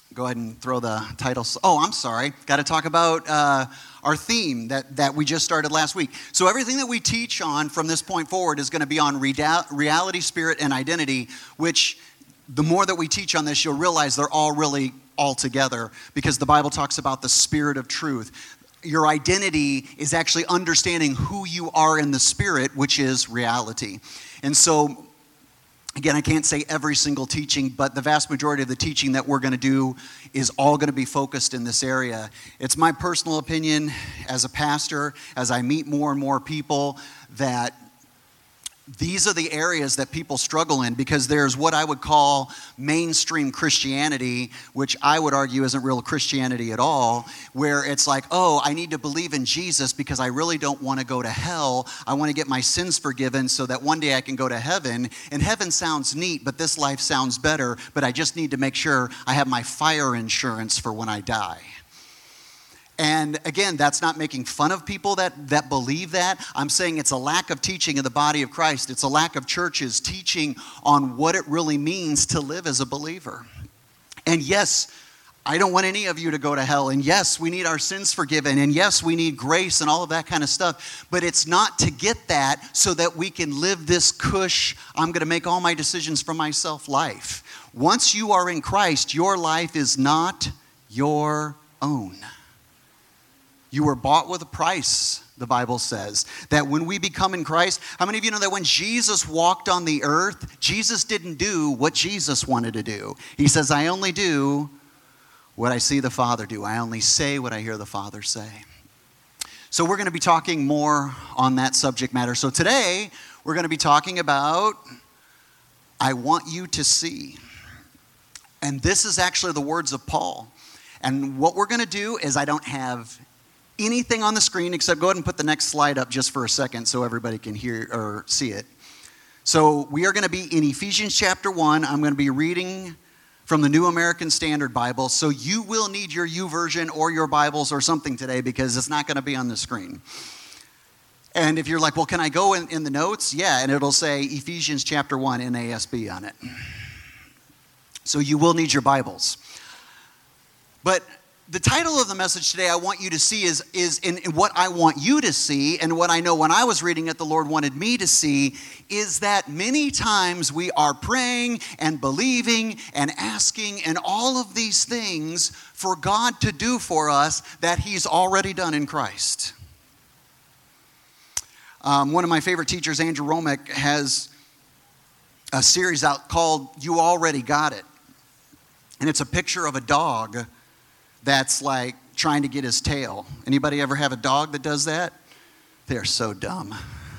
go ahead and throw the title. Oh, I'm sorry. Got to talk about our theme that we just started last week. So everything that we teach on from this point forward is going to be on reality, spirit, and identity, which the more that we teach on this, you'll realize they're all really all together, because the Bible talks about the spirit of truth. Your identity is actually understanding who you are in the spirit, which is reality. And so, again, I can't say every single teaching, but the vast majority of the teaching that we're going to do is all going to be focused in this area. It's my personal opinion as a pastor, as I meet more and more people, that these are the areas that people struggle in, because there's what I would call mainstream Christianity, which I would argue isn't real Christianity at all, where it's like, oh, I need to believe in Jesus because I really don't want to go to hell. I want to get my sins forgiven so that one day I can go to heaven. And heaven sounds neat, but this life sounds better, but I just need to make sure I have my fire insurance for when I die. And again, that's not making fun of people that believe that. I'm saying it's a lack of teaching in the body of Christ. It's a lack of churches teaching on what it really means to live as a believer. And yes, I don't want any of you to go to hell. And yes, we need our sins forgiven. And yes, we need grace and all of that kind of stuff. But it's not to get that so that we can live this cush, I'm going to make all my decisions for myself life. Once you are in Christ, your life is not your own. You were bought with a price, the Bible says. That when we become in Christ, how many of you know that when Jesus walked on the earth, Jesus didn't do what Jesus wanted to do? He says, I only do what I see the Father do. I only say what I hear the Father say. So we're going to be talking more on that subject matter. So today, we're going to be talking about, I want you to see. And this is actually the words of Paul. And what we're going to do is, I don't have anything on the screen except go ahead and put the next slide up just for a second so everybody can hear or see it. So we are going to be in Ephesians chapter 1. I'm going to be reading from the New American Standard Bible. So you will need your YouVersion or your Bibles or something today, because it's not going to be on the screen. And if you're like, well, can I go in the notes? Yeah, and it'll say Ephesians chapter 1 NASB on it. So you will need your Bibles. But the title of the message today, I want you to see, is in what I want you to see, and what I know when I was reading it, the Lord wanted me to see, is that many times we are praying and believing and asking and all of these things for God to do for us that He's already done in Christ. One of my favorite teachers, Andrew Romick, has a series out called You Already Got It. And it's a picture of a dog that's like trying to get his tail. Anybody ever have a dog that does that? They're so dumb.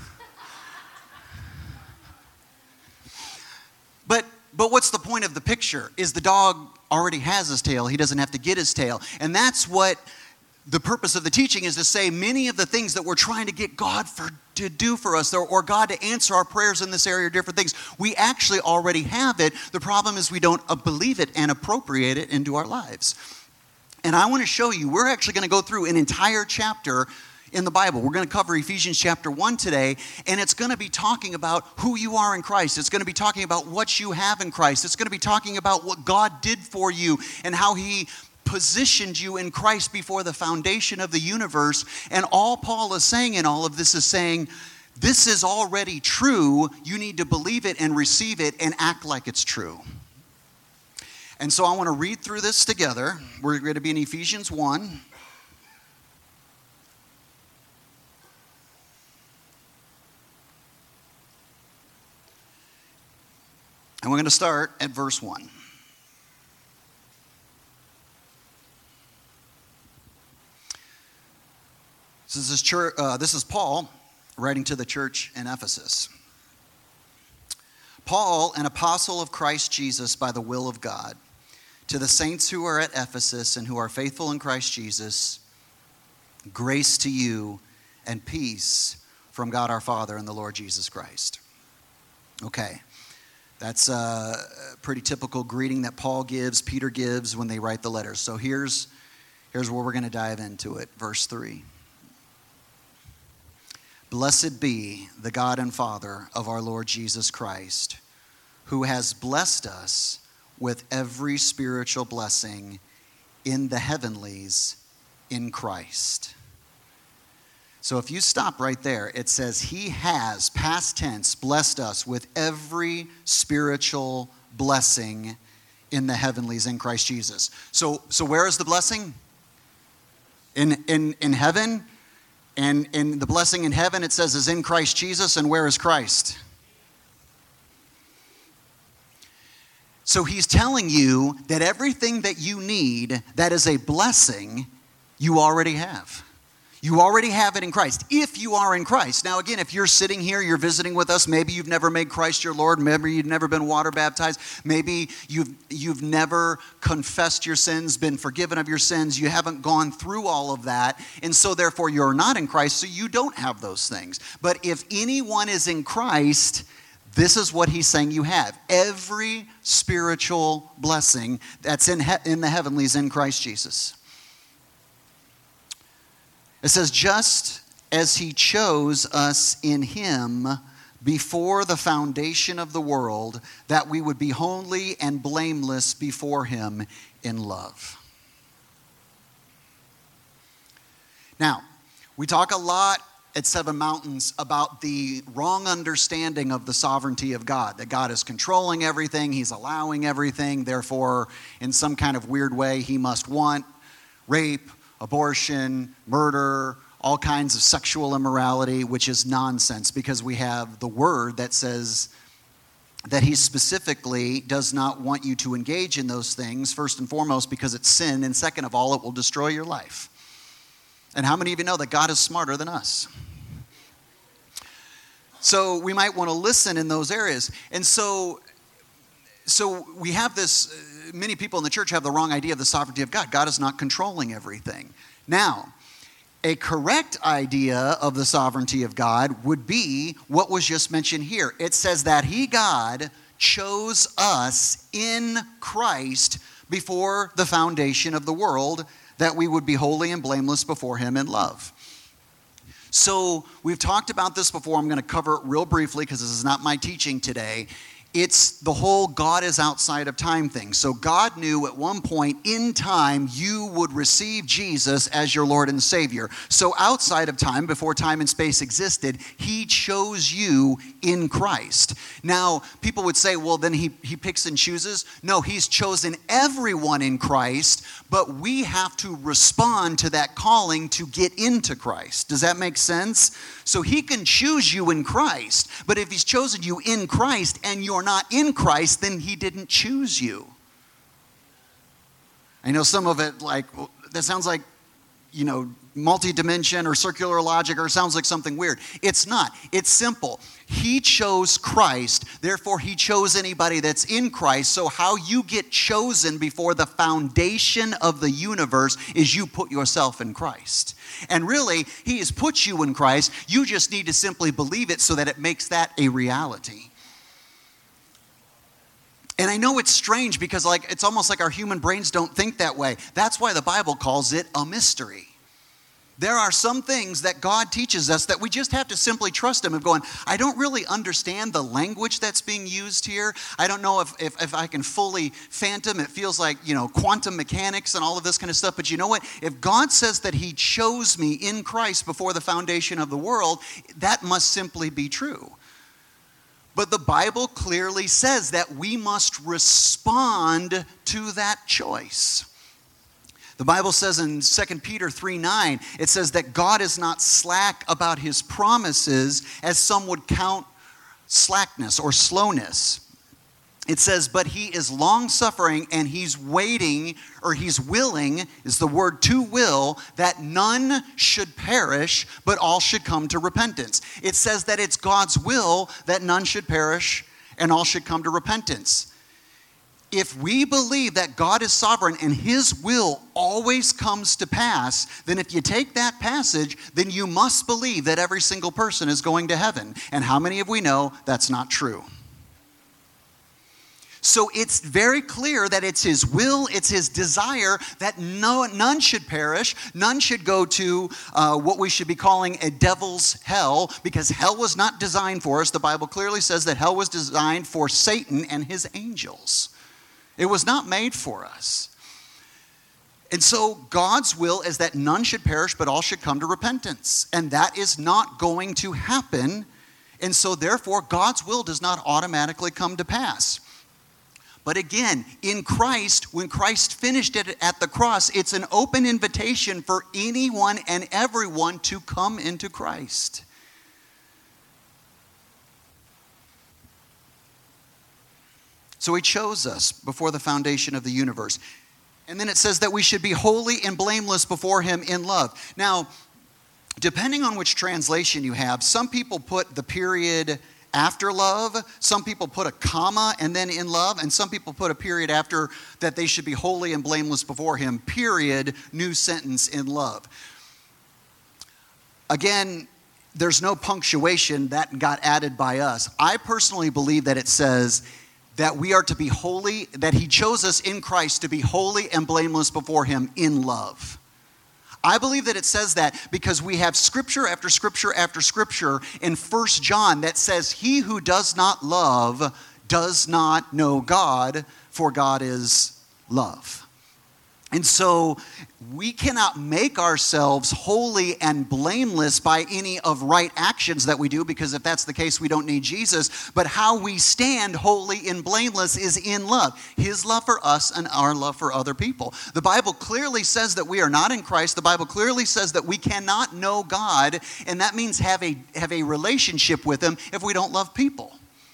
But what's the point of the picture? Is the dog already has his tail. He doesn't have to get his tail. And that's what the purpose of the teaching is, to say many of the things that we're trying to get God to do for us, or God to answer our prayers in this area, or different things, we actually already have it. The problem is we don't believe it and appropriate it into our lives. And I want to show you, we're actually going to go through an entire chapter in the Bible. We're going to cover Ephesians chapter 1 today, and it's going to be talking about who you are in Christ. It's going to be talking about what you have in Christ. It's going to be talking about what God did for you and how He positioned you in Christ before the foundation of the universe. And all Paul is saying in all of this is saying, this is already true. You need to believe it and receive it and act like it's true. And so I want to read through this together. We're going to be in Ephesians 1. And we're going to start at verse 1. This is Paul writing to the church in Ephesus. Paul, an apostle of Christ Jesus by the will of God, to the saints who are at Ephesus and who are faithful in Christ Jesus, grace to you and peace from God our Father and the Lord Jesus Christ. Okay, that's a pretty typical greeting that Paul gives, Peter gives when they write the letters. So here's where we're going to dive into it. Verse 3. Blessed be the God and Father of our Lord Jesus Christ, who has blessed us with every spiritual blessing in the heavenlies in Christ. So if you stop right there, it says he has, past tense, blessed us with every spiritual blessing in the heavenlies in Christ Jesus. So where is the blessing? In heaven. And the blessing in heaven, it says, is in Christ Jesus. And where is Christ? So he's telling you that everything that you need that is a blessing, you already have. You already have it in Christ, if you are in Christ. Now again, if you're sitting here, you're visiting with us, maybe you've never made Christ your Lord, maybe you've never been water baptized, maybe you've never confessed your sins, been forgiven of your sins, you haven't gone through all of that, and so therefore you're not in Christ, so you don't have those things. But if anyone is in Christ, this is what he's saying you have. Every spiritual blessing that's in the heavenlies in Christ Jesus. It says, just as he chose us in him before the foundation of the world, that we would be holy and blameless before him in love. Now, we talk a lot at Seven Mountains about the wrong understanding of the sovereignty of God, that God is controlling everything, he's allowing everything, therefore, in some kind of weird way, he must want rape, abortion, murder, all kinds of sexual immorality, which is nonsense because we have the word that says that he specifically does not want you to engage in those things, first and foremost because it's sin, and second of all, it will destroy your life. And how many of you know that God is smarter than us? So we might want to listen in those areas. And so we have this, many people in the church have the wrong idea of the sovereignty of God. God is not controlling everything. Now, a correct idea of the sovereignty of God would be what was just mentioned here. It says that he, God, chose us in Christ before the foundation of the world, that we would be holy and blameless before him in love. So we've talked about this before. I'm going to cover it real briefly because this is not my teaching today. It's the whole God is outside of time thing. So God knew at one point in time you would receive Jesus as your Lord and Savior. So outside of time, before time and space existed, he chose you in Christ. Now, people would say, well, then he picks and chooses. No, he's chosen everyone in Christ, but we have to respond to that calling to get into Christ. Does that make sense? So he can choose you in Christ, but if he's chosen you in Christ and you're not in Christ, then he didn't choose you. I know some of it that sounds like, multi-dimension or circular logic, or sounds like something weird. It's not. It's simple. He chose Christ, therefore he chose anybody that's in Christ. So how you get chosen before the foundation of the universe is you put yourself in Christ. And really, he has put you in Christ. You just need to simply believe it so that it makes that a reality. And I know it's strange because it's almost like our human brains don't think that way. That's why the Bible calls it a mystery. There are some things that God teaches us that we just have to simply trust him and going, I don't really understand the language that's being used here. I don't know if I can fully fathom. It feels like, quantum mechanics and all of this kind of stuff. But you know what? If God says that he chose me in Christ before the foundation of the world, that must simply be true. But the Bible clearly says that we must respond to that choice. The Bible says in 2 Peter 3:9, it says that God is not slack about his promises, as some would count slackness or slowness. It says, but he is long-suffering and he's waiting, or he's willing, is the word to will, that none should perish, but all should come to repentance. It says that it's God's will that none should perish and all should come to repentance. If we believe that God is sovereign and his will always comes to pass, then if you take that passage, then you must believe that every single person is going to heaven. And how many of we know that's not true? So it's very clear that it's his will, it's his desire that none should perish, none should go to what we should be calling a devil's hell, because hell was not designed for us. The Bible clearly says that hell was designed for Satan and his angels. It was not made for us. And so God's will is that none should perish, but all should come to repentance. And that is not going to happen. And so therefore, God's will does not automatically come to pass. But again, in Christ, when Christ finished it at the cross, it's an open invitation for anyone and everyone to come into Christ. So he chose us before the foundation of the universe. And then it says that we should be holy and blameless before him in love. Now, depending on which translation you have, some people put the period after love, some people put a comma and then in love, and some people put a period after that they should be holy and blameless before him, period, new sentence, in love. Again, there's no punctuation that got added by us. I personally believe that it says that we are to be holy, that he chose us in Christ to be holy and blameless before him in love. I believe that it says that because we have scripture after scripture after scripture in 1 John that says, he who does not love does not know God, for God is love. And so we cannot make ourselves holy and blameless by any of right actions that we do, because if that's the case, we don't need Jesus. But how we stand holy and blameless is in love. His love for us and our love for other people. The Bible clearly says that we are not in Christ. The Bible clearly says that we cannot know God, and that means have a relationship with him if we don't love people.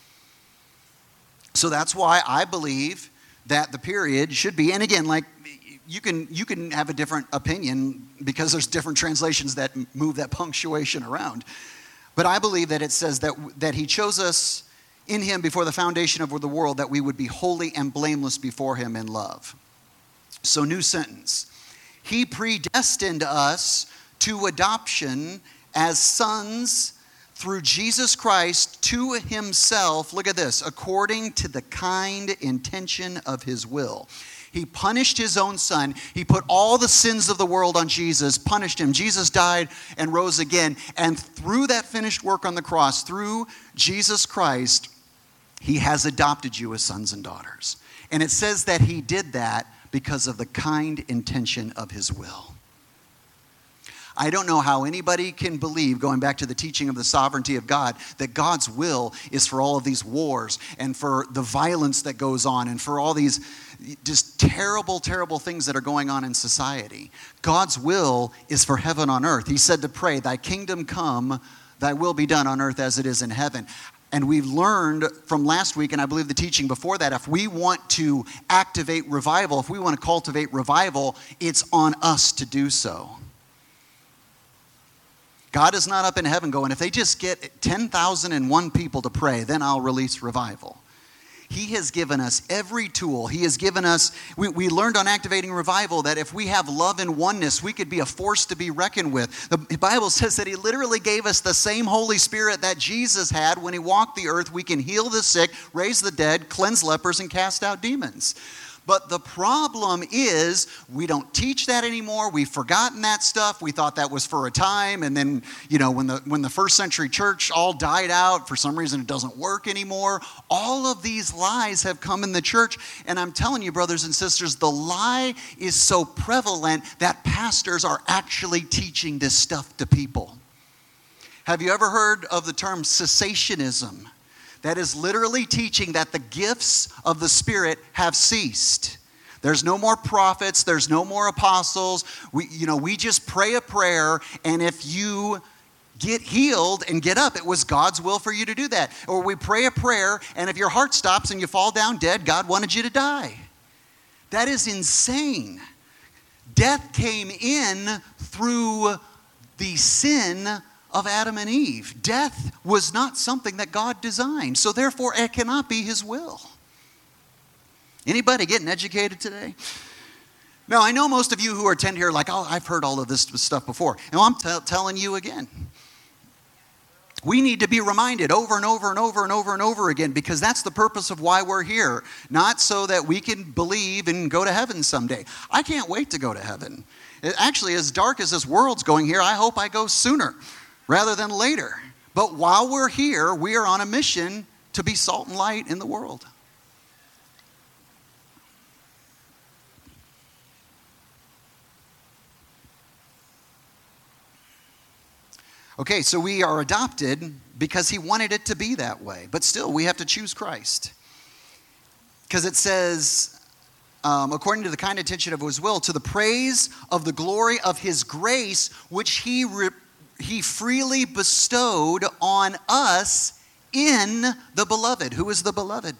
So that's why I believe that the period should be, and again, like, you can have a different opinion because there's different translations that move that punctuation around. But I believe that it says that he chose us in him before the foundation of the world, that we would be holy and blameless before him in love. So new sentence. He predestined us to adoption as sons through Jesus Christ to himself. Look at this. According to the kind intention of his will. He punished his own son. He put all the sins of the world on Jesus, punished him. Jesus died and rose again. And through that finished work on the cross, through Jesus Christ, he has adopted you as sons and daughters. And it says that he did that because of the kind intention of his will. I don't know how anybody can believe, going back to the teaching of the sovereignty of God, that God's will is for all of these wars and for the violence that goes on and for all these just terrible, terrible things that are going on in society. God's will is for heaven on earth. He said to pray, thy kingdom come, thy will be done on earth as it is in heaven. And we've learned from last week, and I believe the teaching before that, if we want to activate revival, if we want to cultivate revival, it's on us to do so. God is not up in heaven going, if they just get 10,001 people to pray, then I'll release revival. He has given us every tool. He has given us, we learned on Activating Revival that if we have love and oneness, we could be a force to be reckoned with. The Bible says that he literally gave us the same Holy Spirit that Jesus had when he walked the earth. We can heal the sick, raise the dead, cleanse lepers, and cast out demons. But the problem is we don't teach that anymore. We've forgotten that stuff. We thought that was for a time. And then, when the first century church all died out, for some reason it doesn't work anymore. All of these lies have come in the church. And I'm telling you, brothers and sisters, the lie is so prevalent that pastors are actually teaching this stuff to people. Have you ever heard of the term cessationism? That is literally teaching that the gifts of the Spirit have ceased. There's no more prophets. There's no more apostles. We just pray a prayer, and if you get healed and get up, it was God's will for you to do that. Or we pray a prayer, and if your heart stops and you fall down dead, God wanted you to die. That is insane. Death came in through the sin of Adam and Eve. Death was not something that God designed, so therefore it cannot be his will. Anybody getting educated today? Now, I know most of you who attend here are like, oh, I've heard all of this stuff before. And I'm telling you again. We need to be reminded over and over and over and over and over again, because that's the purpose of why we're here. Not so that we can believe and go to heaven someday. I can't wait to go to heaven. Actually, as dark as this world's going here, I hope I go sooner rather than later. But while we're here, we are on a mission to be salt and light in the world. Okay, so we are adopted because he wanted it to be that way. But still, we have to choose Christ. Because it says, according to the kind intention of his will, to the praise of the glory of his grace, which he freely bestowed on us in the beloved. Who is the beloved?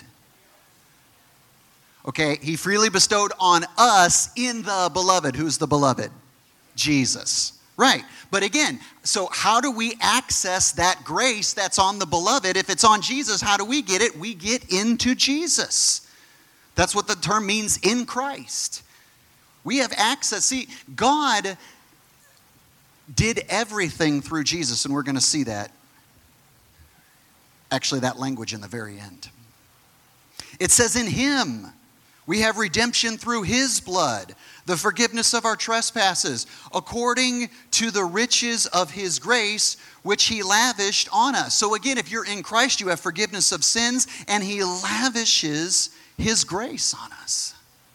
Okay, he freely bestowed on us in the beloved. Who's the beloved? Jesus. Right. But again, so how do we access that grace that's on the beloved? If it's on Jesus, how do we get it? We get into Jesus. That's what the term means, in Christ. We have access. See, God did everything through Jesus, and we're going to see that. Actually, that language in the very end. It says, in him we have redemption through his blood, the forgiveness of our trespasses, according to the riches of his grace, which he lavished on us. So again, if you're in Christ, you have forgiveness of sins, and he lavishes his grace on us.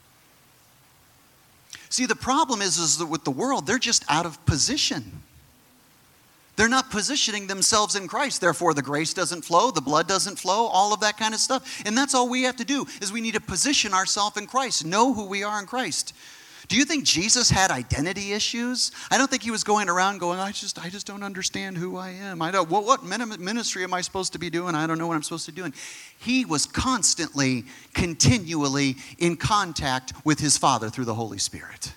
See, the problem is that with the world, they're just out of position. They're not positioning themselves in Christ. Therefore, the grace doesn't flow, the blood doesn't flow, all of that kind of stuff. And that's all we have to do, is we need to position ourselves in Christ, know who we are in Christ. Do you think Jesus had identity issues? I don't think he was going around going, I just don't understand who I am. I don't. What ministry am I supposed to be doing? I don't know what I'm supposed to be doing. He was constantly, continually in contact with his Father through the Holy Spirit.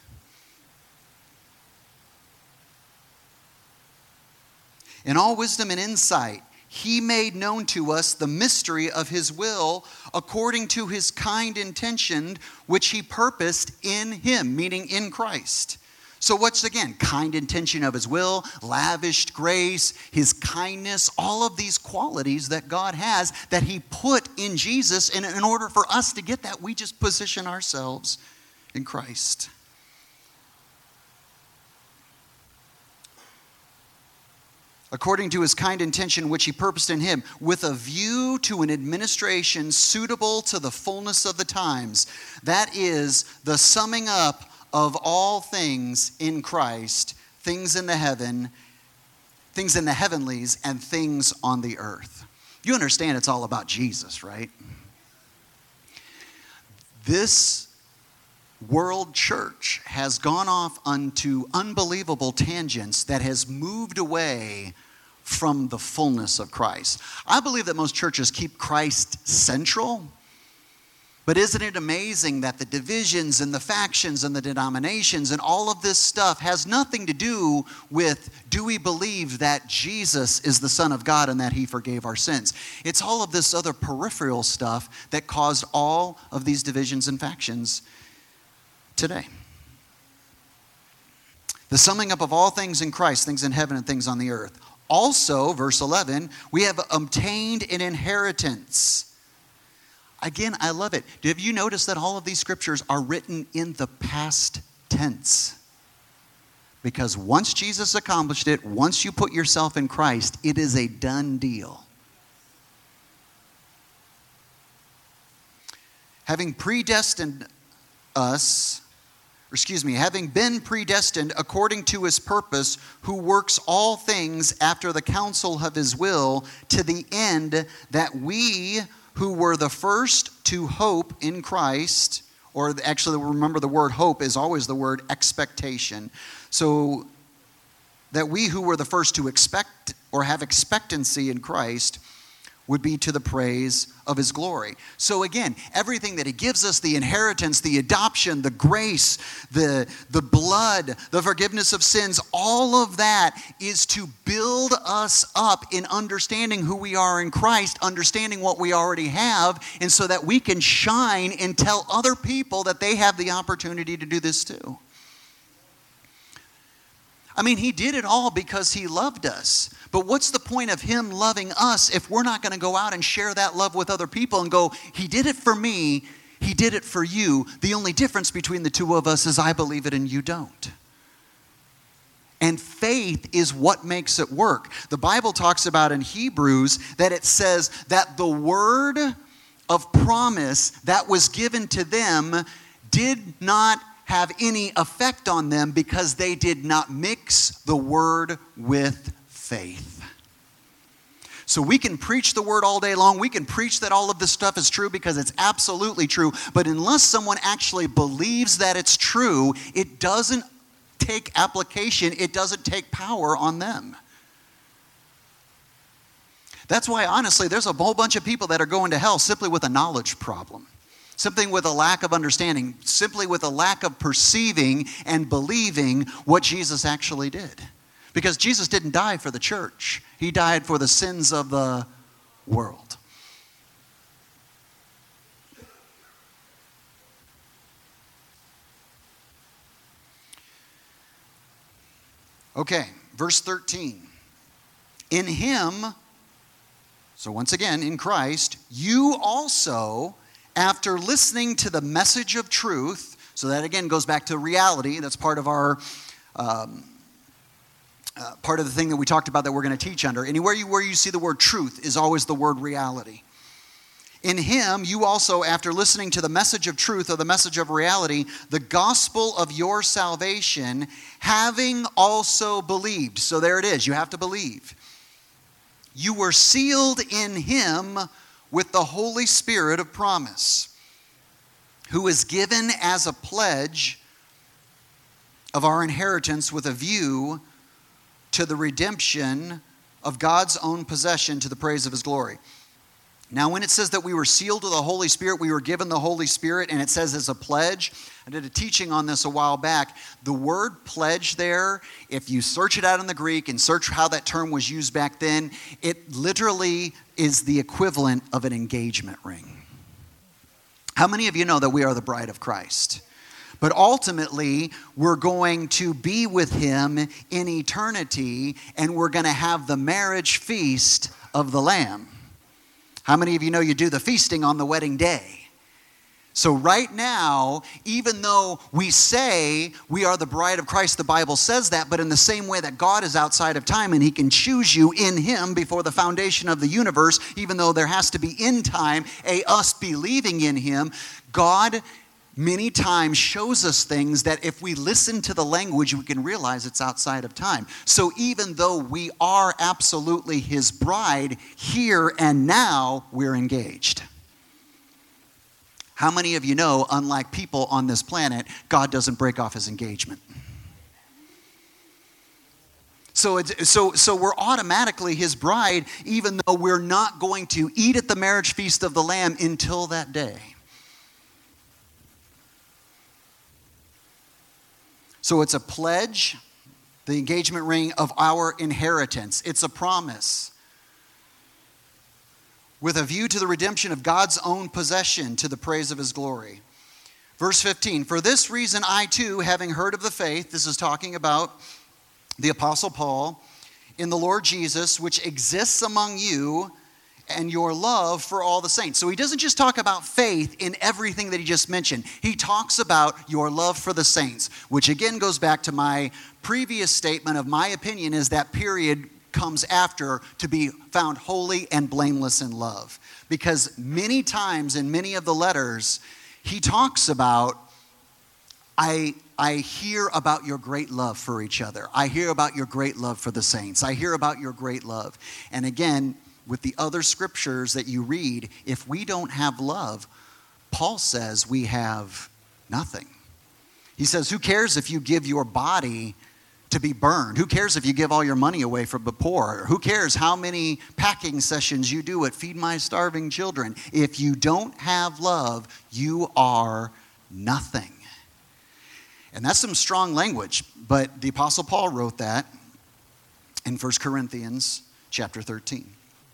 In all wisdom and insight, he made known to us the mystery of his will according to his kind intention, which he purposed in him, meaning in Christ. So what's, again, kind intention of his will, lavished grace, his kindness, all of these qualities that God has that he put in Jesus. And in order for us to get that, we just position ourselves in Christ. According to his kind intention, which he purposed in him, with a view to an administration suitable to the fullness of the times. That is the summing up of all things in Christ, things in the heavenlies, and things on the earth. You understand it's all about Jesus, right? This world church has gone off onto unbelievable tangents that has moved away from the fullness of Christ. I believe that most churches keep Christ central, but isn't it amazing that the divisions and the factions and the denominations and all of this stuff has nothing to do with, do we believe that Jesus is the Son of God and that he forgave our sins? It's all of this other peripheral stuff that caused all of these divisions and factions today. The summing up of all things in Christ, things in heaven and things on the earth. Also, verse 11, we have obtained an inheritance. Again, I love it. Have you noticed that all of these scriptures are written in the past tense? Because once Jesus accomplished it, once you put yourself in Christ, it is a done deal. Having predestined us, having been predestined according to his purpose, who works all things after the counsel of his will, to the end that we who were the first to hope in Christ, or actually remember the word hope is always the word expectation. So that we who were the first to expect or have expectancy in Christ would be to the praise of his glory. So again, everything that he gives us, the inheritance, the adoption, the grace, the blood, the forgiveness of sins, all of that is to build us up in understanding who we are in Christ, understanding what we already have, and so that we can shine and tell other people that they have the opportunity to do this too. I mean, he did it all because he loved us. But what's the point of him loving us if we're not going to go out and share that love with other people and go, he did it for me, he did it for you. The only difference between the two of us is I believe it and you don't. And faith is what makes it work. The Bible talks about in Hebrews that it says that the word of promise that was given to them did not have any effect on them because they did not mix the word with faith. faith. So we can preach the word all day long. We can preach that all of this stuff is true because it's absolutely true. But unless someone actually believes that it's true, it doesn't take application. It doesn't take power on them. That's why, honestly, there's a whole bunch of people that are going to hell simply with a knowledge problem. Simply with a lack of understanding. Simply with a lack of perceiving and believing what Jesus actually did. Because Jesus didn't die for the church. He died for the sins of the world. Okay, verse 13. In him, so once again, in Christ, you also, after listening to the message of truth, so that again goes back to reality, that's part of our part of the thing that we talked about that we're going to teach under. Anywhere where you see the word truth is always the word reality. In him, you also, after listening to the message of truth or the message of reality, the gospel of your salvation, having also believed. So there it is. You have to believe. You were sealed in him with the Holy Spirit of promise, who is given as a pledge of our inheritance with a view to the redemption of God's own possession to the praise of his glory. Now, when it says that we were sealed with the Holy Spirit, we were given the Holy Spirit, and it says as a pledge, I did a teaching on this a while back. The word pledge there, if you search it out in the Greek and search how that term was used back then, it literally is the equivalent of an engagement ring. How many of you know that we are the bride of Christ? But ultimately, we're going to be with him in eternity, and we're going to have the marriage feast of the Lamb. How many of you know you do the feasting on the wedding day? So right now, even though we say we are the bride of Christ, the Bible says that, but in the same way that God is outside of time and he can choose you in him before the foundation of the universe, even though there has to be in time us believing in him, God many times shows us things that if we listen to the language, we can realize it's outside of time. So even though we are absolutely his bride, here and now, we're engaged. How many of you know, unlike people on this planet, God doesn't break off his engagement? So we're automatically his bride, even though we're not going to eat at the marriage feast of the Lamb until that day. So it's a pledge, the engagement ring of our inheritance. It's a promise with a view to the redemption of God's own possession to the praise of his glory. Verse 15, for this reason I too, having heard of the faith, this is talking about the Apostle Paul, in the Lord Jesus, which exists among you, and your love for all the saints. So he doesn't just talk about faith in everything that he just mentioned. He talks about your love for the saints, which again goes back to my previous statement of my opinion is that period comes after to be found holy and blameless in love. Because many times in many of the letters, he talks about, I hear about your great love for each other. I hear about your great love for the saints. I hear about your great love. And again, with the other scriptures that you read, if we don't have love, Paul says we have nothing. He says, who cares if you give your body to be burned? Who cares if you give all your money away for the poor? Who cares how many packing sessions you do at Feed My Starving Children? If you don't have love, you are nothing. And that's some strong language, but the Apostle Paul wrote that in 1 Corinthians chapter 13.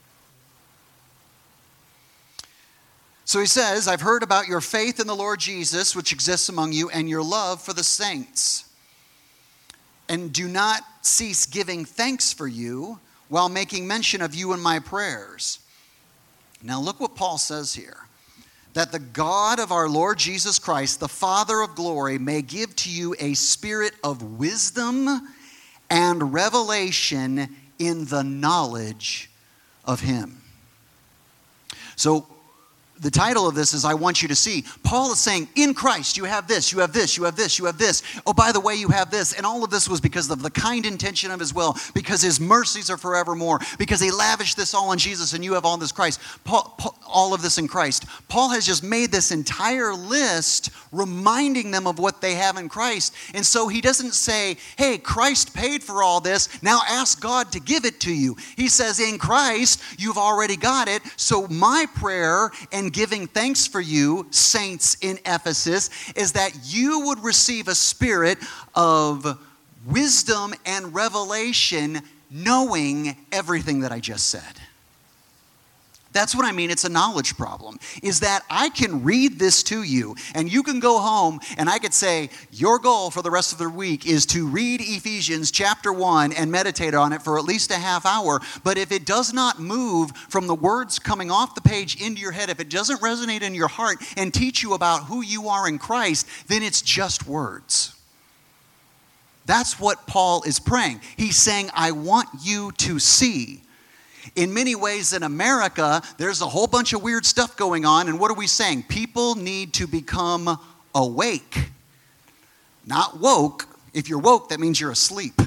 So he says, I've heard about your faith in the Lord Jesus, which exists among you, and your love for the saints. And do not cease giving thanks for you while making mention of you in my prayers. Now look what Paul says here. That the God of our Lord Jesus Christ, the Father of glory, may give to you a spirit of wisdom and revelation in the knowledge of him. So the title of this is I Want You to See. Paul is saying, in Christ, you have this, you have this, you have this, you have this. Oh, by the way, you have this. And all of this was because of the kind intention of his will, because his mercies are forevermore, because he lavished this all on Jesus, and you have all this Christ. All of this in Christ. Paul has just made this entire list reminding them of what they have in Christ. And so he doesn't say, hey, Christ paid for all this, now ask God to give it to you. He says, in Christ, you've already got it. So my prayer and giving thanks for you, saints in Ephesus, is that you would receive a spirit of wisdom and revelation, knowing everything that I just said. That's what I mean. It's a knowledge problem. Is that I can read this to you, and you can go home, and I could say, your goal for the rest of the week is to read Ephesians chapter 1 and meditate on it for at least a half hour. But if it does not move from the words coming off the page into your head, if it doesn't resonate in your heart and teach you about who you are in Christ, then it's just words. That's what Paul is praying. He's saying, I want you to see. In many ways in America, there's a whole bunch of weird stuff going on. And what are we saying? People need to become awake. Not woke. If you're woke, that means you're asleep.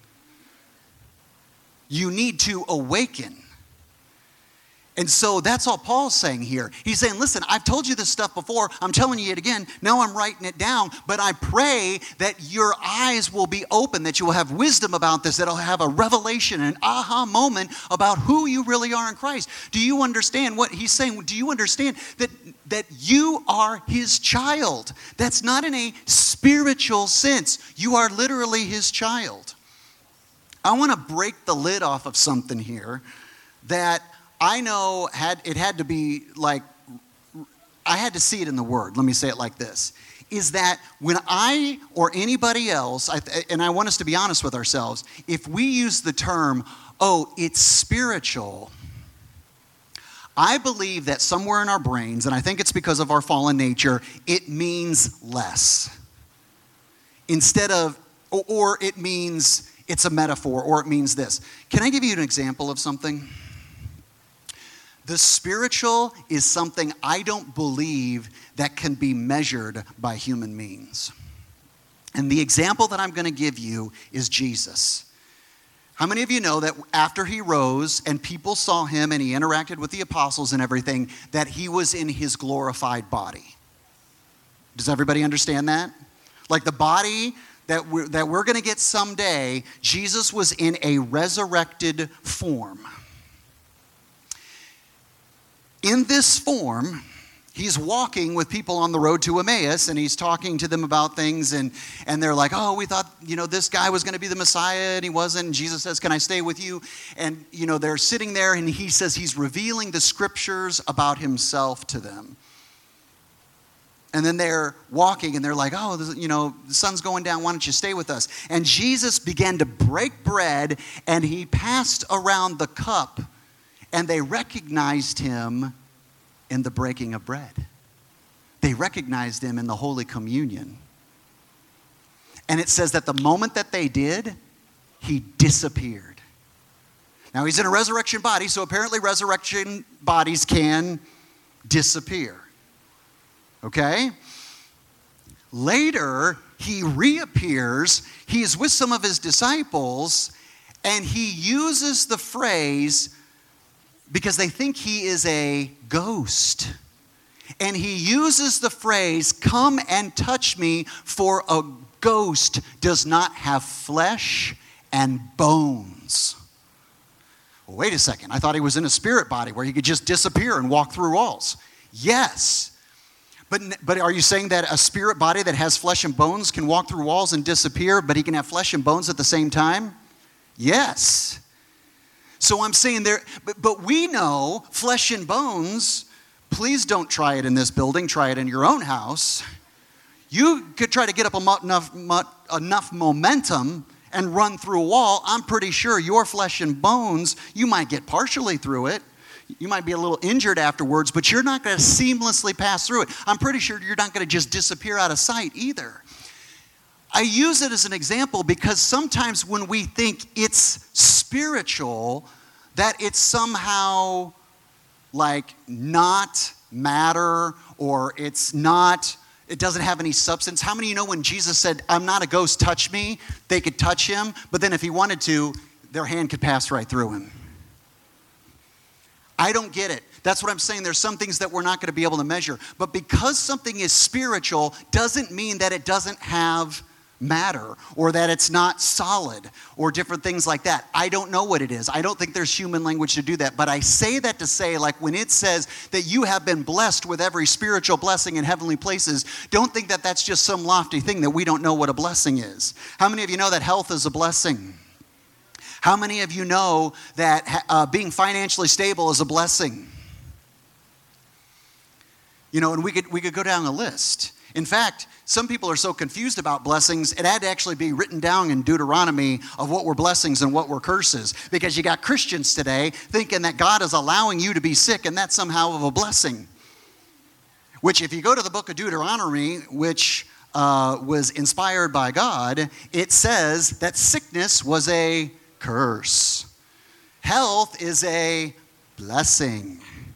You need to awaken. And so that's all Paul's saying here. He's saying, listen, I've told you this stuff before. I'm telling you it again. Now I'm writing it down. But I pray that your eyes will be open, that you will have wisdom about this, that you'll have a revelation, an aha moment about who you really are in Christ. Do you understand what he's saying? Do you understand that you are his child? That's not in a spiritual sense. You are literally his child. I want to break the lid off of something here that I know it had to be like, I had to see it in the Word. Let me say it like this. Is that when I or anybody else, and I want us to be honest with ourselves, if we use the term, oh, it's spiritual, I believe that somewhere in our brains, and I think it's because of our fallen nature, it means less. Instead of, or it means it's a metaphor, or it means this. Can I give you an example of something? The spiritual is something I don't believe that can be measured by human means. And the example that I'm going to give you is Jesus. How many of you know that after he rose and people saw him and he interacted with the apostles and everything, that he was in his glorified body? Does everybody understand that? Like the body that we're going to get someday, Jesus was in a resurrected form. In this form, he's walking with people on the road to Emmaus, and he's talking to them about things, and they're like, oh, we thought, this guy was going to be the Messiah, and he wasn't. And Jesus says, can I stay with you? And, they're sitting there, and he says he's revealing the scriptures about himself to them. And then they're walking, and they're like, oh, the sun's going down. Why don't you stay with us? And Jesus began to break bread, and he passed around the cup. And they recognized him in the breaking of bread. They recognized him in the Holy Communion. And it says that the moment that they did, he disappeared. Now, he's in a resurrection body, so apparently resurrection bodies can disappear. Okay? Later, he reappears. He is with some of his disciples, and he uses the phrase, because they think he is a ghost. And he uses the phrase, come and touch me, for a ghost does not have flesh and bones. Well, wait a second. I thought he was in a spirit body where he could just disappear and walk through walls. Yes. But are you saying that a spirit body that has flesh and bones can walk through walls and disappear, but he can have flesh and bones at the same time? Yes. So I'm saying but we know flesh and bones. Please don't try it in this building. Try it in your own house. You could try to get up enough momentum and run through a wall. I'm pretty sure your flesh and bones, you might get partially through it. You might be a little injured afterwards, but you're not going to seamlessly pass through it. I'm pretty sure you're not going to just disappear out of sight either. I use it as an example because sometimes when we think it's spiritual, that it's somehow like not matter or it doesn't have any substance. How many of you know when Jesus said, I'm not a ghost, touch me, they could touch him, but then if he wanted to, their hand could pass right through him? I don't get it. That's what I'm saying. There's some things that we're not going to be able to measure. But because something is spiritual doesn't mean that it doesn't have matter or that it's not solid or different things like that. I don't know what it is. I don't think there's human language to do that. But I say that to say, like when it says that you have been blessed with every spiritual blessing in heavenly places, don't think that that's just some lofty thing that we don't know what a blessing is. How many of you know that health is a blessing? How many of you know that being financially stable is a blessing? You know, and we could go down the list. In fact, some people are so confused about blessings, it had to actually be written down in Deuteronomy of what were blessings and what were curses. Because you got Christians today thinking that God is allowing you to be sick and that's somehow of a blessing. Which if you go to the book of Deuteronomy, which was inspired by God, it says that sickness was a curse. Health is a blessing.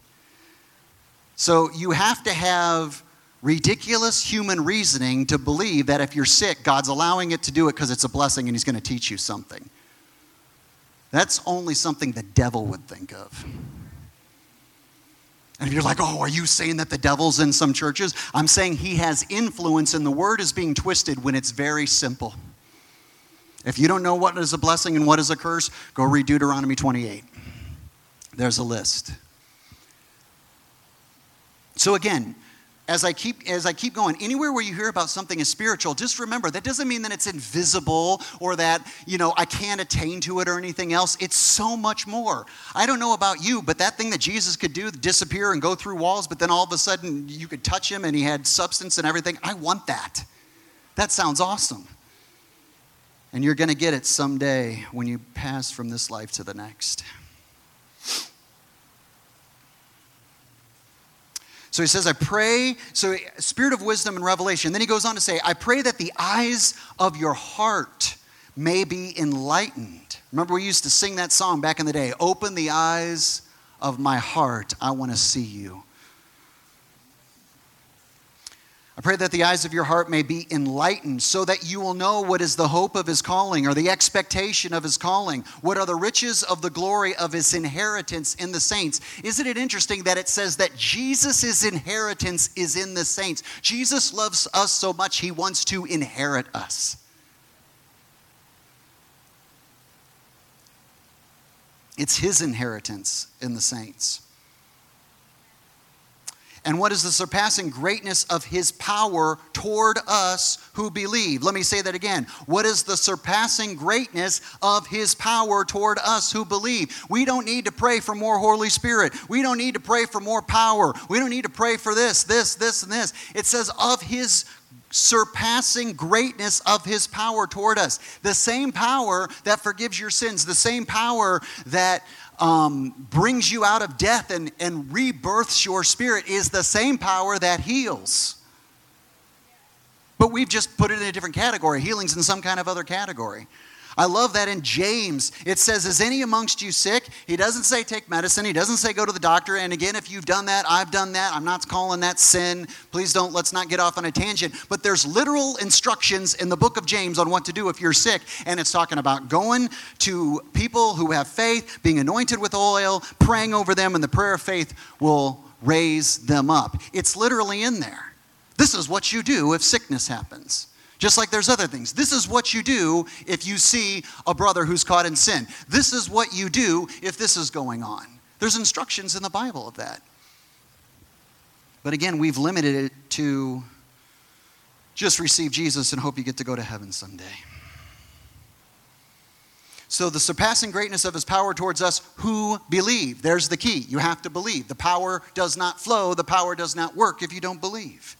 So you have to have ridiculous human reasoning to believe that if you're sick, God's allowing it to do it because it's a blessing and he's going to teach you something. That's only something the devil would think of. And if you're like, oh, are you saying that the devil's in some churches? I'm saying he has influence and the word is being twisted when it's very simple. If you don't know what is a blessing and what is a curse, go read Deuteronomy 28. There's a list. So again, as I keep going, anywhere where you hear about something as spiritual, just remember that doesn't mean that it's invisible or that, I can't attain to it or anything else. It's so much more. I don't know about you, but that thing that Jesus could do, disappear and go through walls, but then all of a sudden you could touch him and he had substance and everything. I want that. That sounds awesome. And you're going to get it someday when you pass from this life to the next. So he says, I pray, so spirit of wisdom and revelation. Then he goes on to say, I pray that the eyes of your heart may be enlightened. Remember we used to sing that song back in the day, open the eyes of my heart, I want to see you. I pray that the eyes of your heart may be enlightened so that you will know what is the hope of his calling or the expectation of his calling. What are the riches of the glory of his inheritance in the saints? Isn't it interesting that it says that Jesus' inheritance is in the saints? Jesus loves us so much he wants to inherit us. It's his inheritance in the saints. And what is the surpassing greatness of his power toward us who believe? Let me say that again. What is the surpassing greatness of his power toward us who believe? We don't need to pray for more Holy Spirit. We don't need to pray for more power. We don't need to pray for this, and this. It says of his surpassing greatness of his power toward us. The same power that forgives your sins, the same power that brings you out of death and rebirths your spirit is the same power that heals. But we've just put it in a different category. Healing's in some kind of other category. I love that in James, it says, is any amongst you sick? He doesn't say take medicine. He doesn't say go to the doctor. And again, if you've done that, I've done that. I'm not calling that sin. Please let's not get off on a tangent. But there's literal instructions in the book of James on what to do if you're sick. And it's talking about going to people who have faith, being anointed with oil, praying over them, and the prayer of faith will raise them up. It's literally in there. This is what you do if sickness happens. Just like there's other things. This is what you do if you see a brother who's caught in sin. This is what you do if this is going on. There's instructions in the Bible of that. But again, we've limited it to just receive Jesus and hope you get to go to heaven someday. So the surpassing greatness of his power towards us who believe. There's the key. You have to believe. The power does not flow. The power does not work if you don't believe.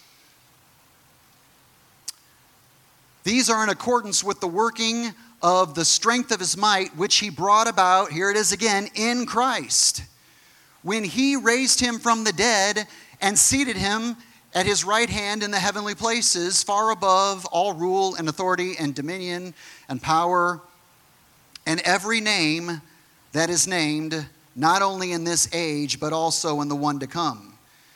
These are in accordance with the working of the strength of his might, which he brought about, here it is again, in Christ, when he raised him from the dead and seated him at his right hand in the heavenly places, far above all rule and authority and dominion and power, and every name that is named, not only in this age, but also in the one to come.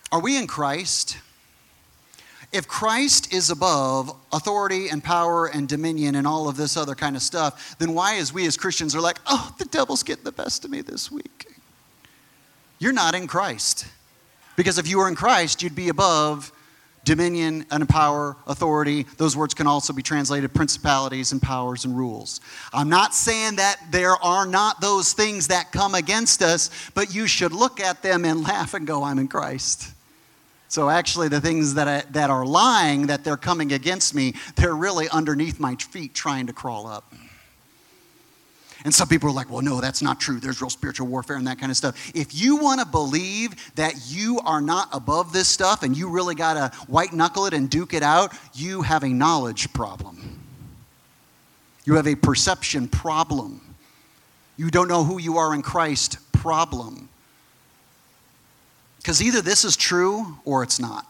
Are we in Christ? If Christ is above authority and power and dominion and all of this other kind of stuff, then why is we as Christians are like, oh, the devil's getting the best of me this week? You're not in Christ. Because if you were in Christ, you'd be above dominion and power, authority. Those words can also be translated principalities and powers and rules. I'm not saying that there are not those things that come against us, but you should look at them and laugh and go, I'm in Christ. So actually the things that are lying, that they're coming against me, they're really underneath my feet trying to crawl up. And some people are like, well, no, that's not true. There's real spiritual warfare and that kind of stuff. If you want to believe that you are not above this stuff and you really got to white knuckle it and duke it out, you have a knowledge problem. You have a perception problem. You don't know who you are in Christ problem. Because either this is true or it's not.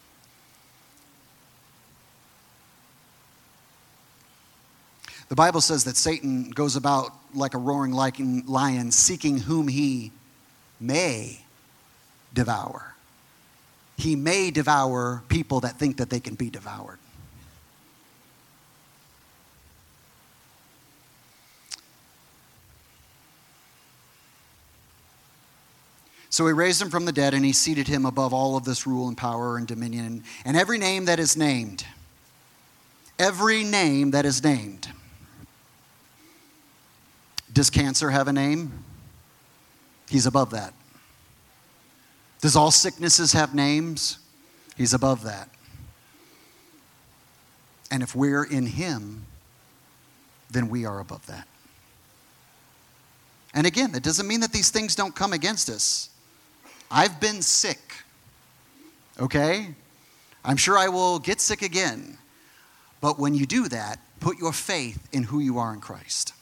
The Bible says that Satan goes about like a roaring lion, seeking whom he may devour. He may devour people that think that they can be devoured. So he raised him from the dead, and he seated him above all of this rule and power and dominion, and every name that is named. Every name that is named. Does cancer have a name? He's above that. Does all sicknesses have names? He's above that. And if we're in him, then we are above that. And again, that doesn't mean that these things don't come against us. I've been sick, okay? I'm sure I will get sick again. But when you do that, put your faith in who you are in Christ.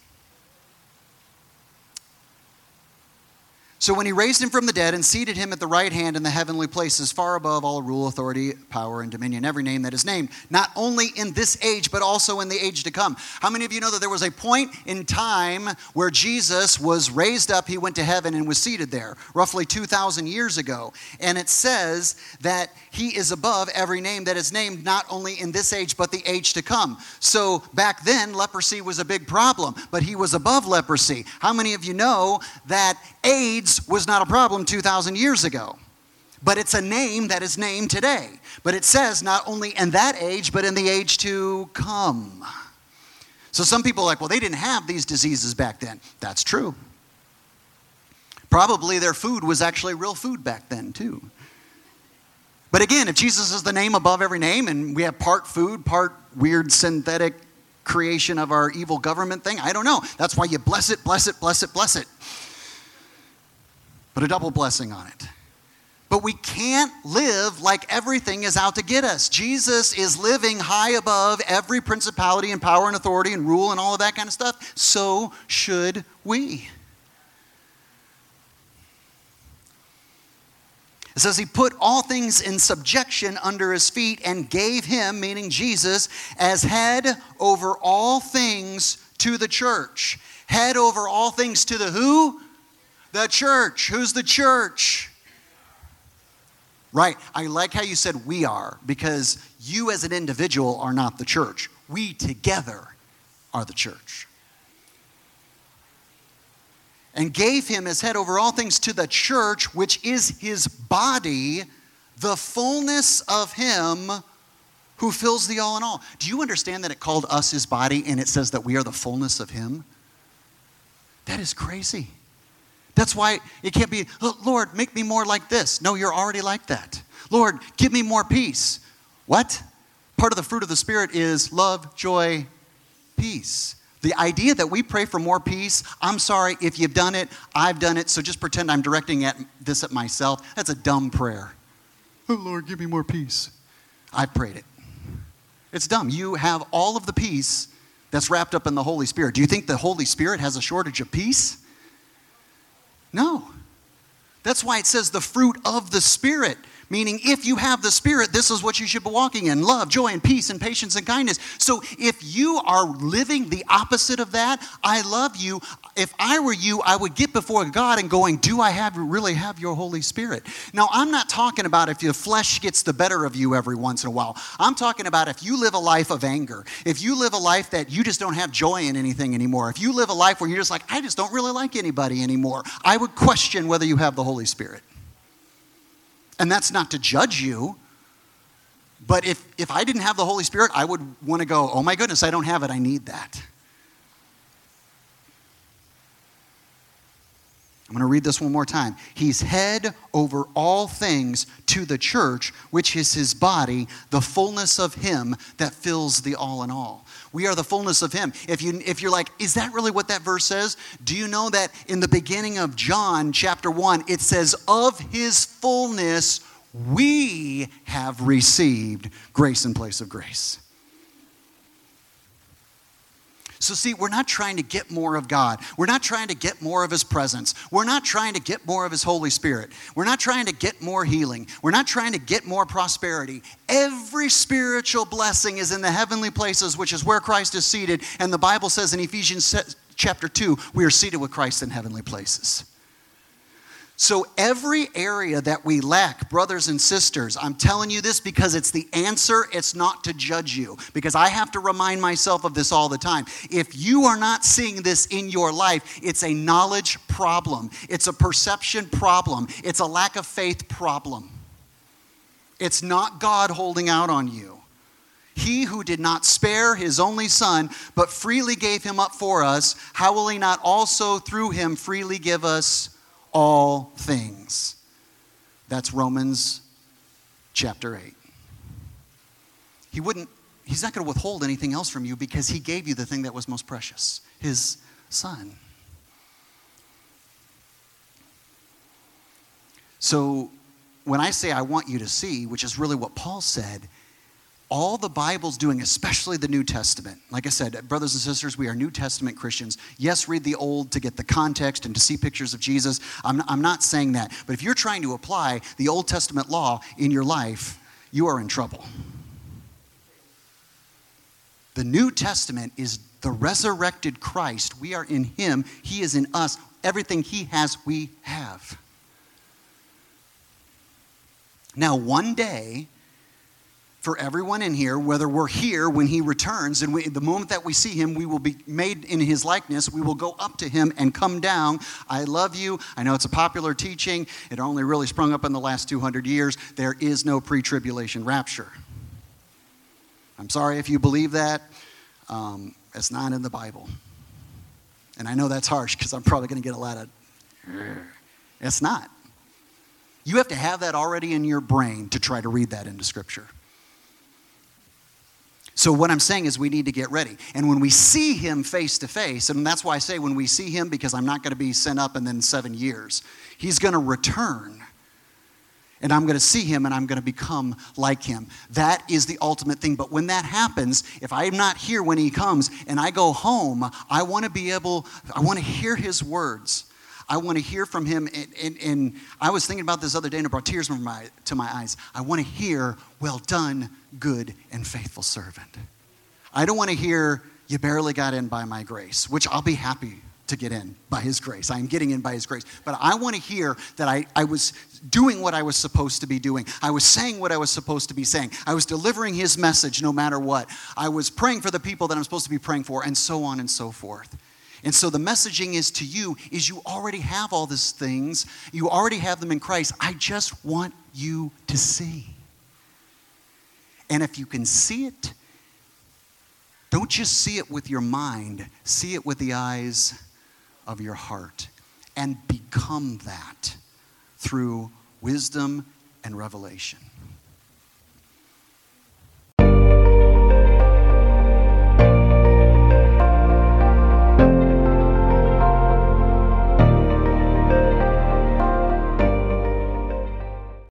So when he raised him from the dead and seated him at the right hand in the heavenly places, far above all rule, authority, power, and dominion, every name that is named, not only in this age, but also in the age to come. How many of you know that there was a point in time where Jesus was raised up, he went to heaven and was seated there, roughly 2,000 years ago. And it says that he is above every name that is named, not only in this age, but the age to come. So back then, leprosy was a big problem, but he was above leprosy. How many of you know that AIDS was not a problem 2,000 years ago? But it's a name that is named today. But it says not only in that age, but in the age to come. So some people are like, well, they didn't have these diseases back then. That's true. Probably their food was actually real food back then too. But again, if Jesus is the name above every name, and we have part food, part weird synthetic creation of our evil government thing, I don't know. That's why you bless it, bless it, bless it, bless it. Put a double blessing on it. But we can't live like everything is out to get us. Jesus is living high above every principality and power and authority and rule and all of that kind of stuff. So should we. It says he put all things in subjection under his feet and gave him, meaning Jesus, as head over all things to the church. Head over all things to the who? The church. Who's the church? Right. I like how you said we are, because you as an individual are not the church. We together are the church. And gave him as head over all things to the church, which is his body, the fullness of him who fills the all in all. Do you understand that it called us his body and it says that we are the fullness of him? That is crazy. That's why it can't be, oh, Lord, make me more like this. No, you're already like that. Lord, give me more peace. What? Part of the fruit of the Spirit is love, joy, peace. The idea that we pray for more peace, I'm sorry, if you've done it, I've done it, so just pretend I'm directing this at myself. That's a dumb prayer. Oh, Lord, give me more peace. I've prayed it. It's dumb. You have all of the peace that's wrapped up in the Holy Spirit. Do you think the Holy Spirit has a shortage of peace? No. That's why it says the fruit of the Spirit. Meaning, if you have the Spirit, this is what you should be walking in: love, joy, and peace, and patience, and kindness. So if you are living the opposite of that, I love you. If I were you, I would get before God and going, do I really have your Holy Spirit? Now, I'm not talking about if your flesh gets the better of you every once in a while. I'm talking about if you live a life of anger, if you live a life that you just don't have joy in anything anymore, if you live a life where you're just like, I just don't really like anybody anymore, I would question whether you have the Holy Spirit. And that's not to judge you, but if I didn't have the Holy Spirit, I would want to go, oh my goodness, I don't have it, I need that. I'm going to read this one more time. He's head over all things to the church, which is his body, the fullness of him that fills the all in all. We are the fullness of him. If you're like, is that really what that verse says? Do you know that in the beginning of John chapter 1, it says, of his fullness we have received grace in place of grace. So see, we're not trying to get more of God. We're not trying to get more of his presence. We're not trying to get more of his Holy Spirit. We're not trying to get more healing. We're not trying to get more prosperity. Every spiritual blessing is in the heavenly places, which is where Christ is seated. And the Bible says in Ephesians chapter 2, we are seated with Christ in heavenly places. So every area that we lack, brothers and sisters, I'm telling you this because it's the answer. It's not to judge you, because I have to remind myself of this all the time. If you are not seeing this in your life, it's a knowledge problem. It's a perception problem. It's a lack of faith problem. It's not God holding out on you. He who did not spare his only son, but freely gave him up for us, how will he not also through him freely give us all things? That's Romans chapter 8. He's not going to withhold anything else from you because he gave you the thing that was most precious, his son. So when I say I want you to see, which is really what Paul said, all the Bible's doing, especially the New Testament. Like I said, brothers and sisters, we are New Testament Christians. Yes, read the Old to get the context and to see pictures of Jesus. I'm not saying that. But if you're trying to apply the Old Testament law in your life, you are in trouble. The New Testament is the resurrected Christ. We are in him. He is in us. Everything he has, we have. Now, one day, for everyone in here, whether we're here when he returns, and the moment that we see him, we will be made in his likeness. We will go up to him and come down. I love you. I know it's a popular teaching. It only really sprung up in the last 200 years. There is no pre-tribulation rapture. I'm sorry if you believe that. It's not in the Bible. And I know that's harsh because I'm probably going to get a lot of, it's not. You have to have that already in your brain to try to read that into Scripture. So what I'm saying is we need to get ready. And when we see him face to face, and that's why I say when we see him, because I'm not going to be sent up and then 7 years. He's going to return. And I'm going to see him and I'm going to become like him. That is the ultimate thing. But when that happens, if I'm not here when he comes and I go home, I want to hear his words. I want to hear from him. And I was thinking about this other day and it brought tears to my eyes. I want to hear, well done, good and faithful servant. I don't want to hear, you barely got in by my grace, which I'll be happy to get in by his grace. I am getting in by his grace. But I want to hear that I was doing what I was supposed to be doing. I was saying what I was supposed to be saying. I was delivering his message no matter what. I was praying for the people that I'm supposed to be praying for, and so on and so forth. And so the messaging is to you is you already have all these things. You already have them in Christ. I just want you to see. And if you can see it, don't just see it with your mind. See it with the eyes of your heart. And become that through wisdom and revelation.